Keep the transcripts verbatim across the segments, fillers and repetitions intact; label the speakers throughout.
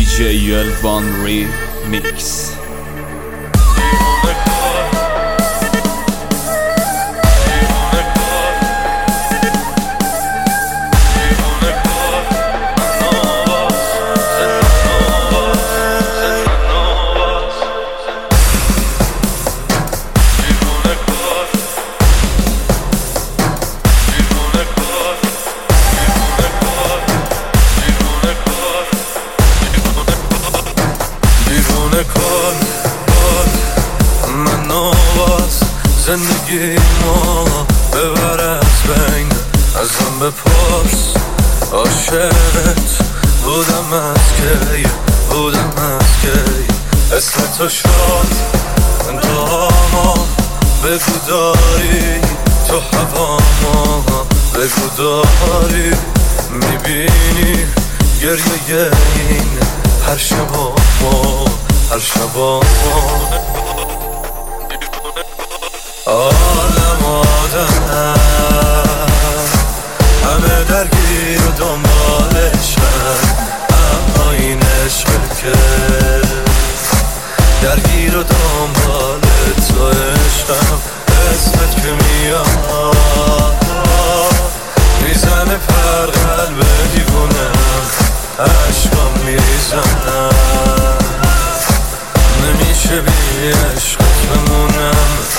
Speaker 1: دی جی الوان ریمیکس.
Speaker 2: کار کار من نواز زندگی ما ببر از بین ازم بپرس عاشقت بودم از کی بودم از کی اسم تو شد انتهاما بگو داری تو هواما بگو داری میبینی گریه این هر شبا ما هر شبا آدم آدم همه درگیر و دنبالشن، اما این عشق که درگیر و دنبال تو عشقم اسمت که میاد میزنه پر قلب دیوونم عشقم میریزنم نمیشه بی عشقت بمونم.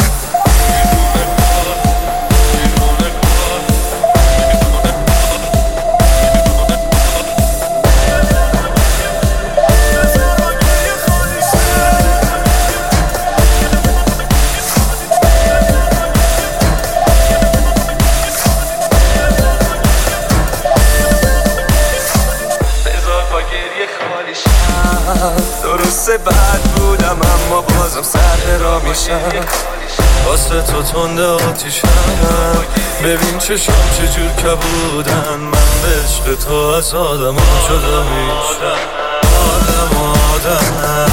Speaker 2: درسته بد بودم اما بازم سر را میشم واسه تو تنده آتیشم. ببین چشم چجور کبودن من به عشق تو از آدم ها شده میشم. آدم آدم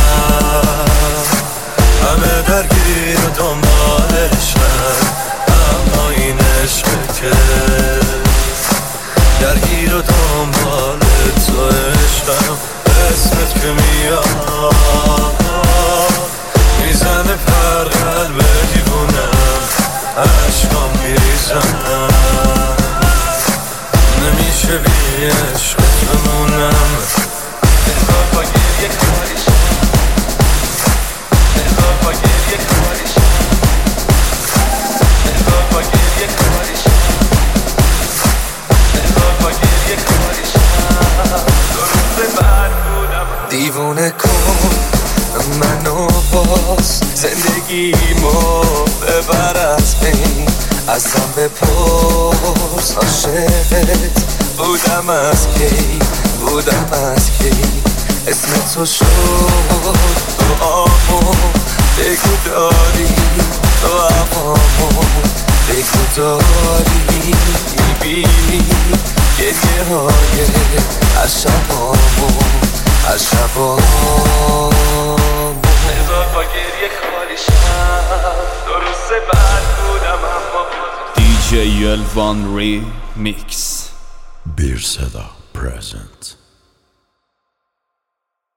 Speaker 2: همه درگیر و دنبالشن، اما این عشق که درگیر و دنبال تو عشقم اسمت که میاد میزنه پر قلب دیوونم عشقام میریزنم نمیشه بی عشقت بمونم. بذار با گریه کاریش بذار با گریه کاریش بذار با گریه کاریش بذار با گریه کاریش درسته بد دیوونه کن منو باز زندگیمو ببر از بین ازم بپرس عاشقت بودم از کی بودم از کی اسم تو شد تو آمو بگو داری تو آمو بگو داری میبینی گریه های عشقامو عشقامو بذار با گریه خالیشم درسته بد بودم اما
Speaker 1: دی جی الوان ریمیکس.
Speaker 3: Bir Seda present.